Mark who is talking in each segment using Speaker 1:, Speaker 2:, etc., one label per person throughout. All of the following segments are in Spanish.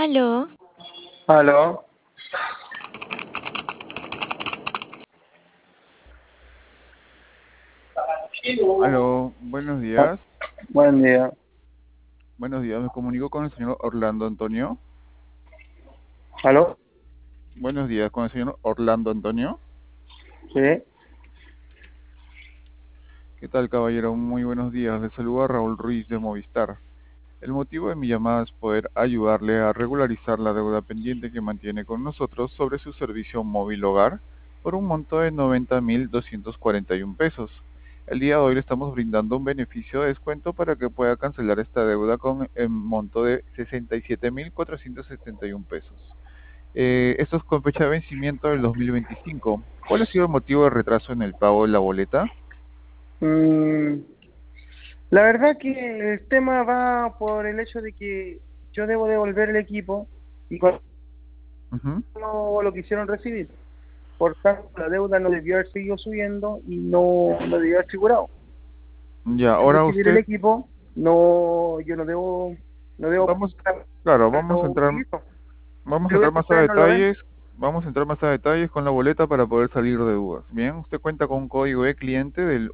Speaker 1: Aló,
Speaker 2: Aló,
Speaker 3: Aló, buenos
Speaker 2: ah,
Speaker 3: días.
Speaker 2: buen día.
Speaker 3: Buenos días, me comunico con el señor Orlando Antonio.
Speaker 2: Aló,
Speaker 3: Buenos días, con el señor Orlando Antonio.
Speaker 2: sí,
Speaker 3: ¿Qué tal, caballero? Muy buenos días. Le saluda Raúl Ruiz de Movistar. El motivo de mi llamada es poder ayudarle a regularizar la deuda pendiente que mantiene con nosotros sobre su servicio móvil hogar por un monto de 90.241 pesos. El día de hoy le estamos brindando un beneficio de descuento para que pueda cancelar esta deuda con el monto de 67.471 pesos. Esto es con fecha de vencimiento del 2025. ¿Cuál ha sido el motivo de retraso en el pago de la boleta?
Speaker 2: mm, la verdad que el tema va por el hecho de que yo debo devolver el equipo y cuando
Speaker 3: Ujú.
Speaker 2: no lo quisieron recibir. Por tanto, la deuda no debió haber seguido subiendo y no debió haber figurado.
Speaker 3: Ya,
Speaker 2: Al
Speaker 3: ahora
Speaker 2: recibir el
Speaker 3: usted,
Speaker 2: equipo, no, yo no debo
Speaker 3: vamos, claro,
Speaker 2: pagarlo listo.
Speaker 3: vamos a
Speaker 2: Pero
Speaker 3: entrar
Speaker 2: que
Speaker 3: más a
Speaker 2: ustedes no lo ven.
Speaker 3: detalles, vamos a entrar más a detalles con la boleta para poder salir de dudas. Bien, usted cuenta con un código de cliente del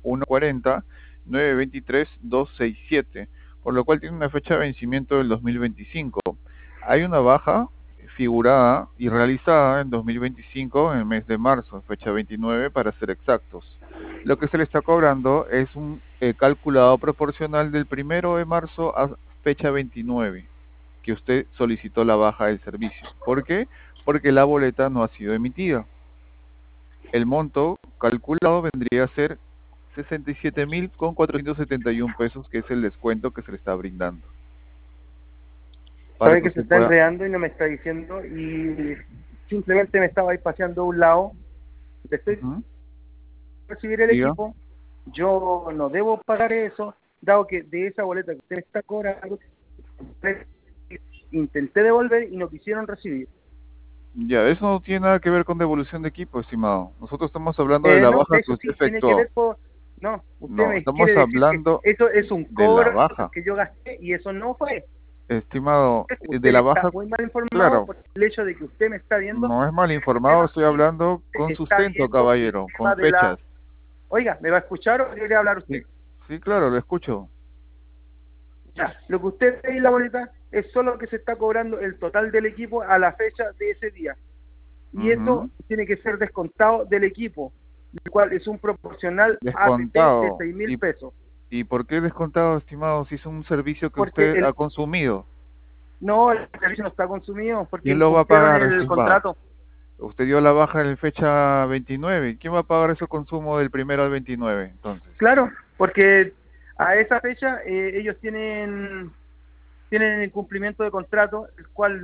Speaker 3: 140-923-267, por lo cual tiene una fecha de vencimiento del 2025. Hay una baja figurada y realizada en 2025 en el mes de marzo, fecha 29 para ser exactos. Lo que se le está cobrando es un calculado proporcional del 1 de marzo a fecha 29 que usted solicitó la baja del servicio. ¿Por qué? Porque la boleta no ha sido emitida. El monto calculado vendría a ser 67.471 pesos, que es el descuento que se le está brindando. Para
Speaker 2: Sabe
Speaker 3: que
Speaker 2: que se
Speaker 3: usted
Speaker 2: está
Speaker 3: pueda...
Speaker 2: enredando y no me está diciendo y simplemente me estaba ahí paseando de un lado. Le estoy
Speaker 3: Ujú.
Speaker 2: recibir el
Speaker 3: Diga.
Speaker 2: equipo, yo no debo pagar eso, dado que de esa boleta que usted me está cobrando, intenté devolver y no quisieron recibir.
Speaker 3: Ya, eso no tiene nada que ver con devolución de equipo, estimado. Nosotros estamos hablando de la
Speaker 2: No,
Speaker 3: baja
Speaker 2: de
Speaker 3: que
Speaker 2: eso
Speaker 3: usted
Speaker 2: sí, tiene que
Speaker 3: efectuó.
Speaker 2: ver por... No, usted
Speaker 3: No,
Speaker 2: me quiere
Speaker 3: estamos
Speaker 2: decir que
Speaker 3: hablando
Speaker 2: eso es un
Speaker 3: de la
Speaker 2: cobro
Speaker 3: baja.
Speaker 2: que yo gasté y eso no fue.
Speaker 3: Estimado, de
Speaker 2: Usted
Speaker 3: la
Speaker 2: está
Speaker 3: baja,
Speaker 2: muy mal informado
Speaker 3: claro,
Speaker 2: por el hecho de que usted me está viendo
Speaker 3: no es mal
Speaker 2: el
Speaker 3: informado,
Speaker 2: tema
Speaker 3: estoy
Speaker 2: y
Speaker 3: hablando con
Speaker 2: está
Speaker 3: sustento,
Speaker 2: viendo el
Speaker 3: caballero, con
Speaker 2: tema de la...
Speaker 3: fechas.
Speaker 2: Oiga, ¿me va a escuchar o quiere hablar
Speaker 3: Sí,
Speaker 2: usted?
Speaker 3: sí, claro, lo escucho.
Speaker 2: Ya, lo que usted ve en la boleta es solo que se está cobrando el total del equipo a la fecha de ese día. Y eso
Speaker 3: Ujú.
Speaker 2: tiene que ser descontado del equipo, el cual es un proporcional APP de
Speaker 3: Descontado.
Speaker 2: 6.000 pesos.
Speaker 3: ¿Y por qué descontado, estimado, si es un servicio que
Speaker 2: Porque
Speaker 3: usted ha consumido?
Speaker 2: el servicio no está consumido, porque
Speaker 3: ¿Quién lo va a
Speaker 2: incumplieron
Speaker 3: pagar,
Speaker 2: el
Speaker 3: estimado?
Speaker 2: contrato.
Speaker 3: Usted dio la baja en fecha 29. ¿Quién va a pagar ese consumo del 1 al 29, entonces?
Speaker 2: Claro, porque a esa fecha ellos tienen el cumplimiento de contrato, el cual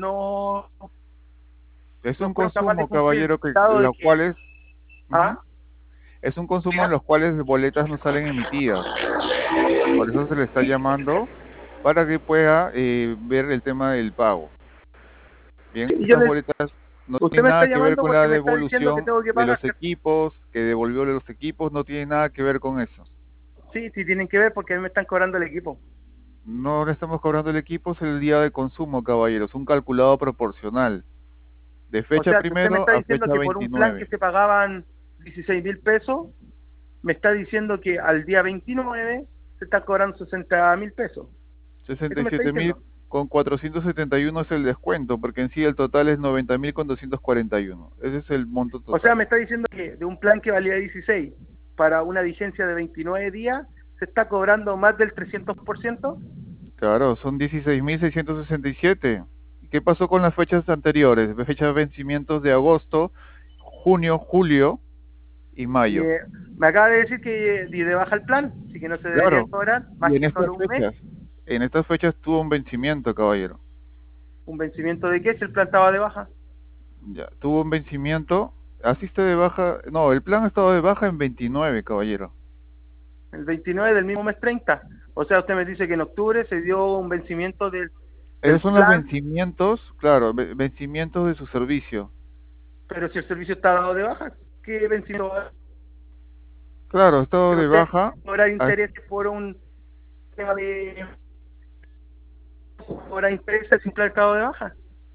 Speaker 3: Es
Speaker 2: no
Speaker 3: un
Speaker 2: fueron capaces de
Speaker 3: consumo,
Speaker 2: cumplir,
Speaker 3: caballero, que
Speaker 2: dado de
Speaker 3: los
Speaker 2: que...
Speaker 3: cuales... Ujú.
Speaker 2: ¿Ah?
Speaker 3: Es un consumo en
Speaker 2: ¿Diga?
Speaker 3: los cuales boletas no salen emitidas. Por eso se le está
Speaker 2: Sí,
Speaker 3: llamando para que pueda ver el tema del pago. Bien,
Speaker 2: sí,
Speaker 3: estas boletas no
Speaker 2: usted
Speaker 3: tienen
Speaker 2: me está
Speaker 3: nada que ver
Speaker 2: llamando
Speaker 3: con la
Speaker 2: porque me está diciendo que
Speaker 3: devolución
Speaker 2: tengo que
Speaker 3: de
Speaker 2: pagar,
Speaker 3: los
Speaker 2: ¿cierto?
Speaker 3: equipos, que devolvió los equipos, no tiene nada que ver con eso.
Speaker 2: Sí, sí tienen que ver porque a mí me están cobrando el equipo.
Speaker 3: No le estamos cobrando el equipo, es el día de consumo, caballeros, un calculado proporcional, de
Speaker 2: O
Speaker 3: fecha
Speaker 2: sea, que usted me
Speaker 3: primero
Speaker 2: está
Speaker 3: a
Speaker 2: diciendo
Speaker 3: fecha
Speaker 2: que por un plan que
Speaker 3: 29.
Speaker 2: se pagaban 16.000 pesos, me está diciendo que al día 29 se está cobrando 60.000 pesos. Eso me está
Speaker 3: 67.000
Speaker 2: diciendo.
Speaker 3: con 471 es el descuento, porque en sí el total es 90.000 con 241. Ese es el monto
Speaker 2: O sea,
Speaker 3: total.
Speaker 2: me está diciendo que de un plan que valía 16 para una vigencia de 29 días, se está cobrando más del 300%.
Speaker 3: Claro, son 16.667. ¿Qué pasó con las fechas anteriores? Fechas de vencimientos de agosto, junio, julio y
Speaker 2: Y
Speaker 3: mayo.
Speaker 2: me acaba de decir que di de baja el plan, así que no se deberían
Speaker 3: Claro,
Speaker 2: cobrar
Speaker 3: y
Speaker 2: más que solo un mes.
Speaker 3: en estas fechas tuvo un vencimiento, caballero.
Speaker 2: ¿Un vencimiento de qué si el plan estaba de baja?
Speaker 3: Ya, tuvo un vencimiento. Asiste de baja. No, el plan ha estado de baja en 29, caballero.
Speaker 2: El 29 del mismo mes 30. O sea, usted me dice que en octubre se dio un vencimiento del
Speaker 3: Esos son los
Speaker 2: plan,
Speaker 3: vencimientos, claro, vencimientos de su servicio.
Speaker 2: pero si el servicio está dado de baja, ¿qué vencimiento va a haber?
Speaker 3: Claro, ha estado
Speaker 2: Que
Speaker 3: de
Speaker 2: usted
Speaker 3: baja.
Speaker 2: cobrar
Speaker 3: ha-
Speaker 2: intereses por un tema de cobrar intereses sin plan estado de baja?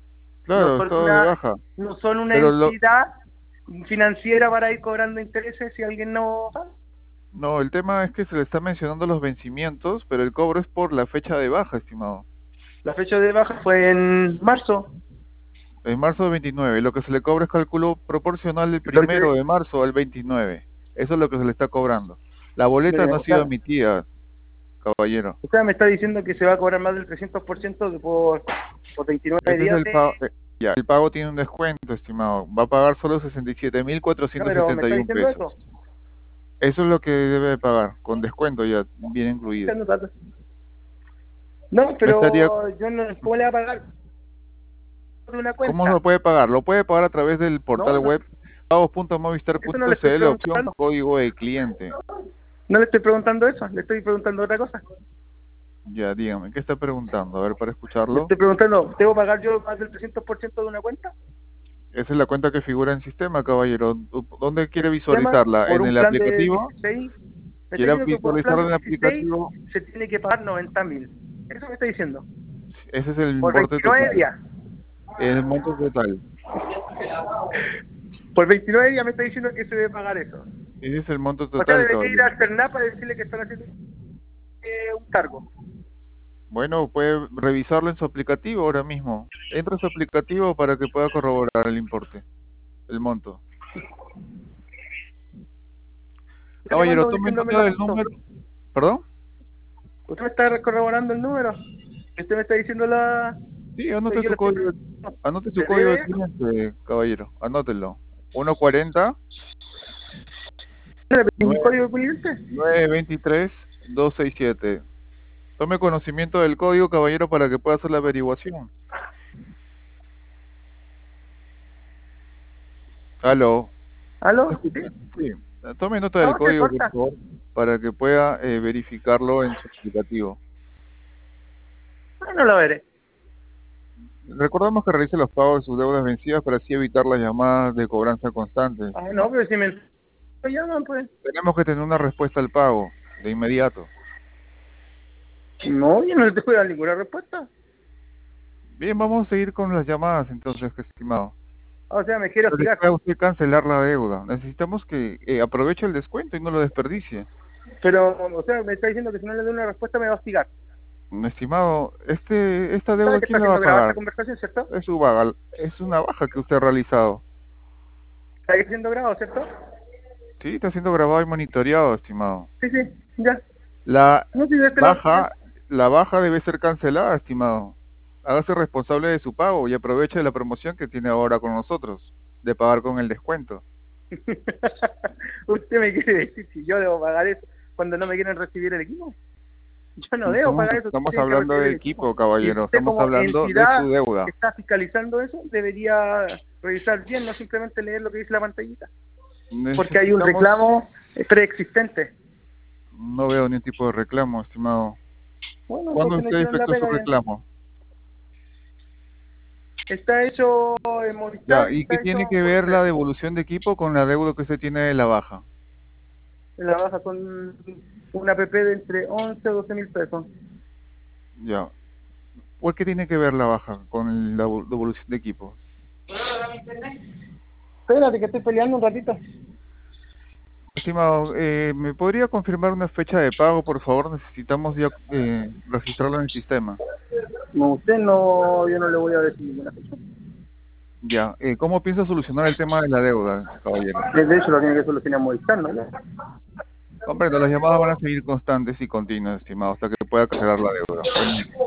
Speaker 2: No
Speaker 3: Claro,
Speaker 2: son
Speaker 3: estado de baja.
Speaker 2: no son una
Speaker 3: Pero
Speaker 2: entidad financiera para ir cobrando intereses si alguien no paga.
Speaker 3: no, el tema es que se le está mencionando los vencimientos, pero el cobro es por la fecha de baja, estimado.
Speaker 2: La fecha de baja fue en marzo.
Speaker 3: En marzo del 29, lo que se le cobra es cálculo proporcional del
Speaker 2: Lo que,
Speaker 3: 1 de marzo al 29. Eso es lo que se le está cobrando. La boleta no ha
Speaker 2: o
Speaker 3: sido
Speaker 2: sea,
Speaker 3: emitida, caballero.
Speaker 2: usted me está diciendo que se va a cobrar más del 300% por 29
Speaker 3: Ese es
Speaker 2: días
Speaker 3: el pago. Ya, el pago tiene un descuento, estimado. Va a pagar solo sesenta y siete mil
Speaker 2: No,
Speaker 3: cuatrocientos
Speaker 2: pero me
Speaker 3: setenta
Speaker 2: está
Speaker 3: y un
Speaker 2: diciendo
Speaker 3: pesos.
Speaker 2: eso.
Speaker 3: Eso es lo que debe de pagar, con descuento ya, bien incluido.
Speaker 2: No,
Speaker 3: Me estaría,
Speaker 2: pero yo no, ¿cómo le va a pagar por una
Speaker 3: ¿cómo lo
Speaker 2: cuenta?
Speaker 3: puede pagar? Lo puede pagar a través del
Speaker 2: No,
Speaker 3: portal
Speaker 2: no,
Speaker 3: web
Speaker 2: eso no le estoy
Speaker 3: pagos.movistar.cl, opción
Speaker 2: preguntando.
Speaker 3: código de cliente.
Speaker 2: No le estoy preguntando eso, le estoy preguntando otra cosa.
Speaker 3: Ya, dígame, ¿qué está preguntando? A ver, para
Speaker 2: Le
Speaker 3: escucharlo.
Speaker 2: estoy preguntando, ¿debo pagar yo más del 300% de una cuenta?
Speaker 3: Esa es la cuenta que figura en sistema, caballero. ¿Dónde quiere
Speaker 2: El sistema,
Speaker 3: visualizarla?
Speaker 2: por
Speaker 3: ¿En
Speaker 2: un
Speaker 3: el
Speaker 2: plan de
Speaker 3: aplicativo?
Speaker 2: 16, me está
Speaker 3: ¿Quiere
Speaker 2: diciendo que por un plan
Speaker 3: visualizarla
Speaker 2: de
Speaker 3: en el
Speaker 2: 16
Speaker 3: aplicativo?
Speaker 2: se tiene que pagar 90.000. Eso me está diciendo.
Speaker 3: Ese es el
Speaker 2: Por
Speaker 3: importe
Speaker 2: 29
Speaker 3: total.
Speaker 2: días.
Speaker 3: El monto total.
Speaker 2: Por 29 días me está diciendo que se debe pagar eso.
Speaker 3: Ese es el monto
Speaker 2: O sea,
Speaker 3: total,
Speaker 2: debería ir
Speaker 3: caballero.
Speaker 2: al CERNAP para decirle que están haciendo un cargo.
Speaker 3: Bueno, puede revisarlo en su aplicativo ahora mismo. Entra a su aplicativo para que pueda corroborar el importe, el monto.
Speaker 2: Usted me
Speaker 3: Caballero,
Speaker 2: mandó
Speaker 3: tome
Speaker 2: diciéndome
Speaker 3: nota
Speaker 2: los
Speaker 3: del
Speaker 2: montos.
Speaker 3: número. ¿Perdón?
Speaker 2: Usted me está corroborando el número. Usted me está diciendo
Speaker 3: Sí,
Speaker 2: yo le estoy preguntando,
Speaker 3: anote su
Speaker 2: ¿se
Speaker 3: código de
Speaker 2: debe eso?
Speaker 3: cliente, caballero. Anótelo. 140
Speaker 2: ¿Le pedí mi
Speaker 3: 9
Speaker 2: código de cliente?
Speaker 3: 923 267. Tome conocimiento del código, caballero, para que pueda hacer la averiguación. ¿Aló? ¿Me
Speaker 2: ¿Aló? ¿Sí?
Speaker 3: escucha? Sí. Tome nota del
Speaker 2: No, se
Speaker 3: código, por
Speaker 2: corta.
Speaker 3: favor, para que pueda verificarlo en su aplicativo.
Speaker 2: Ah, no lo veré.
Speaker 3: Recordemos que realice los pagos de sus deudas vencidas para así evitar las llamadas de cobranza constantes.
Speaker 2: Ah, no, pero si me llaman, pues.
Speaker 3: Tenemos que tener una respuesta al pago de inmediato.
Speaker 2: No, yo no le tengo que dar ninguna respuesta.
Speaker 3: Bien, vamos a seguir con las llamadas entonces, estimado.
Speaker 2: O sea, me quiere
Speaker 3: Para que
Speaker 2: hostigar.
Speaker 3: pueda usted cancelar la deuda. Necesitamos que aproveche el descuento y no lo desperdicie.
Speaker 2: Pero, o sea, me está diciendo que si no le doy una respuesta me va a hostigar.
Speaker 3: Estimado, esta
Speaker 2: ¿Sabe
Speaker 3: deuda,
Speaker 2: que está
Speaker 3: ¿quién la va a
Speaker 2: haciendo grabar esta
Speaker 3: pagar?
Speaker 2: conversación, cierto?
Speaker 3: Es una baja que usted ha realizado.
Speaker 2: ¿Está siendo grabado, cierto?
Speaker 3: Sí, está siendo grabado y monitoreado, estimado.
Speaker 2: Sí, sí, ya.
Speaker 3: La
Speaker 2: No, sí, de este lado también.
Speaker 3: baja, la baja debe ser cancelada, estimado. Hágase responsable de su pago y aproveche la promoción que tiene ahora con nosotros, de pagar con el descuento.
Speaker 2: Usted me quiere decir si yo debo pagar eso cuando no me quieren recibir el equipo. Yo no debo pagar eso,
Speaker 3: Estamos
Speaker 2: tienen que
Speaker 3: hablando
Speaker 2: recibir
Speaker 3: de
Speaker 2: el equipo.
Speaker 3: equipo,
Speaker 2: Y
Speaker 3: caballero.
Speaker 2: usted
Speaker 3: Estamos
Speaker 2: como
Speaker 3: hablando de
Speaker 2: entidad
Speaker 3: su deuda.
Speaker 2: que está fiscalizando eso, debería revisar bien, no simplemente leer lo que dice la pantallita. Porque hay un
Speaker 3: Necesitamos,
Speaker 2: reclamo preexistente.
Speaker 3: no veo ningún tipo de reclamo, estimado.
Speaker 2: Bueno,
Speaker 3: ¿Cuándo
Speaker 2: entonces no
Speaker 3: usted
Speaker 2: hicieron la
Speaker 3: efectuó su
Speaker 2: pega bien.
Speaker 3: reclamo?
Speaker 2: Está hecho en
Speaker 3: Ya,
Speaker 2: Movistar y
Speaker 3: ¿y qué
Speaker 2: está
Speaker 3: tiene
Speaker 2: hecho
Speaker 3: que
Speaker 2: por
Speaker 3: ver
Speaker 2: usted.
Speaker 3: la devolución de equipo con la deuda que usted tiene de la baja?
Speaker 2: La baja con una PP de entre 11 o 12 mil pesos.
Speaker 3: Ya. ¿Por qué tiene que ver la baja con la devolución de equipo?
Speaker 2: Espérate que estoy peleando un ratito.
Speaker 3: Estimado, ¿me podría confirmar una fecha de pago, por favor? Necesitamos ya registrarlo en el sistema.
Speaker 2: No, usted no, yo no le voy a decir ninguna fecha.
Speaker 3: Ya. ¿Cómo piensa solucionar el tema de la deuda, caballero?
Speaker 2: De hecho, lo tiene que solucionar Movistar, ¿no?
Speaker 3: Comprendo, las llamadas van a seguir constantes y continuas, estimado, hasta que pueda cancelar la deuda. Buen día.